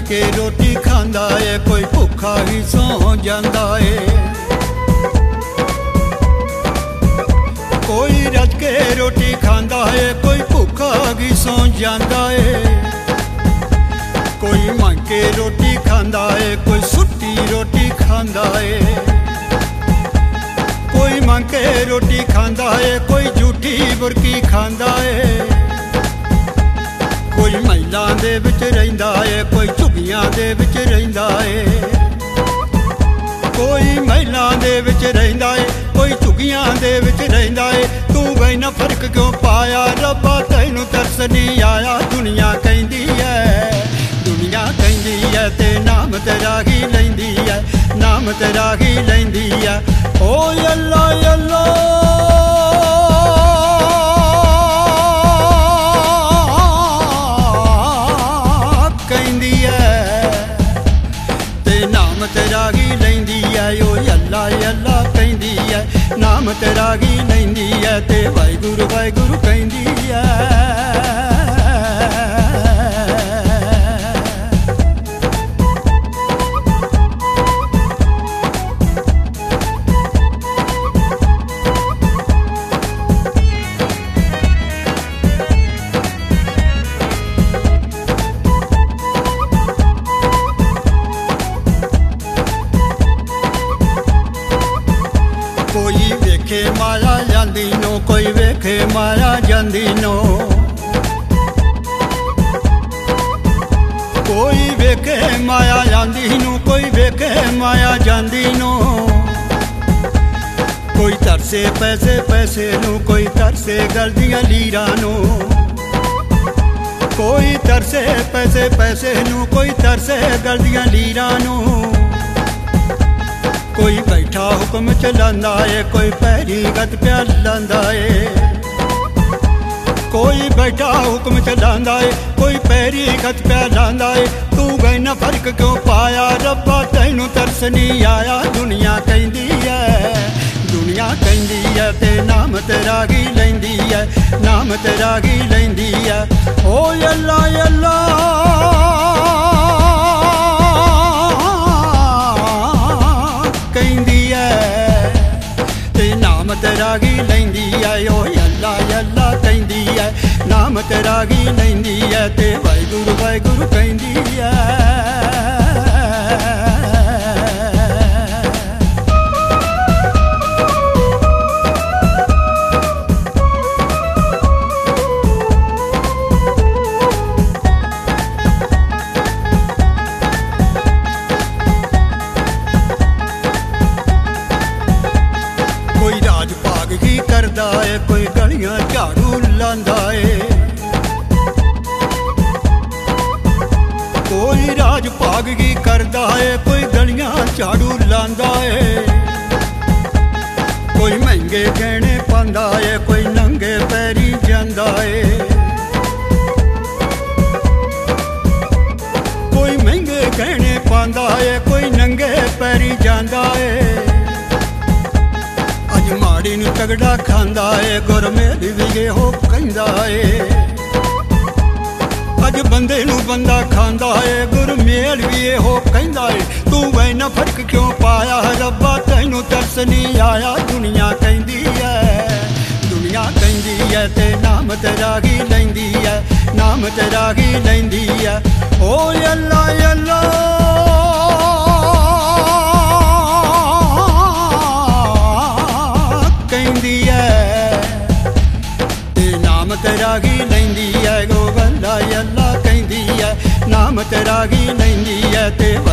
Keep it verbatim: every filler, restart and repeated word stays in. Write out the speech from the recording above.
के रोटी खांदा है, कोई भुखा ही सौ जांदा है। कोई रज के रोटी खांदा है, कोई भुखा ही सौ जांदा है। कोई मंग के रोटी खांदा है, कोई सुट्टी रोटी खांदा है। कोई मंग के रोटी खांदा है, कोई झूठी बुरकी खांदा है। कोई महिलां दे विच रहिंदा है, कोई झुग्गियां दे विच रहिंदा है। कोई महिलां दे विच रहिंदा है, कोई झुग्गियां दे विच रहिंदा है। तू बैना फर्क क्यों पाया रब्बा, तैनू तरस नहीं आया। दुनिया कहंदी है, दुनिया कहंदी है ते नाम तेरा ही लैंदी है, नाम तेरा ही लैंदी है। ओ अल्लाह अल्लाह कहंदी है ते नाम तेरा ही लैंदी है। ओ अल्लाह अल्लाह कहंदी है, नाम तेरा ही लैंदी है ते वाहिगुरू वाहिगुरू कहंदी है। कोई वेखे माया जांदी नो, कोई वेखे माया जांदी नो। कोई वेखे माया जांदी नो, कोई वेखे माया जांदी नो। कोई तरसे पैसे पैसे नो, कोई तरसे गलदियां लीरां नो। कोई तरसे पैसे पैसे नो, कोई तरसे गलदियां लीरां नो। कोई बैठा हुक्म चलांदा है, कोई पैरी गत प्या लांदा है। कोई बैठा हुक्म चलांदा है, कोई पैरी गत प्या लांदा है। तू बैना फर्क क्यों पाया रब्बा, तैनू तरस नहीं आया। दुनिया कहंदी है, दुनिया कहंदी है ते नाम तेरा ही लैंदी है, नाम तेरा ही लैंदी है। ओ अल्लाह अल्लाह कहंदी है ते नाम तेरा ही लैंदी है। ओ अल्लाह अल्लाह कहंदी है, नाम तेरा ही लैंदी है ते वाहिगुरू वाहिगुरू कहंदी है। कोई राज भाग ही करदा है, कोई गलियां झाड़ू लांदा है। कोई राज भाग ही करदा है, कोई गलियां झाड़ू लांदा है। कोई महंगे गहने पांदा है, कोई नंगे पैरी जांदा है। कोई महंगे गहने पांदा है, कोई नंगे पैरी जांदा है। माड़ी नू तगड़ा खांदा है, गुरमेल भी हो कहंदा है। अज बंदे नू बंदा खांदा है, गुरमेल भी हो कहंदा है। तू बैना फर्क क्यों पाया रब्बा, तैनू तरस नहीं आया। दुनिया कहंदी है, दुनिया कहंदी है ते नाम तेरा ही लैंदी है, नाम तेरा ही लैंदी है। ओ अल्लाह अल्लाह कहंदी है ते नाम तेरा ही लैंदी है। गो अल्लाह अल्लाह कहंदी है, नाम तेरा ही लैंदी है ते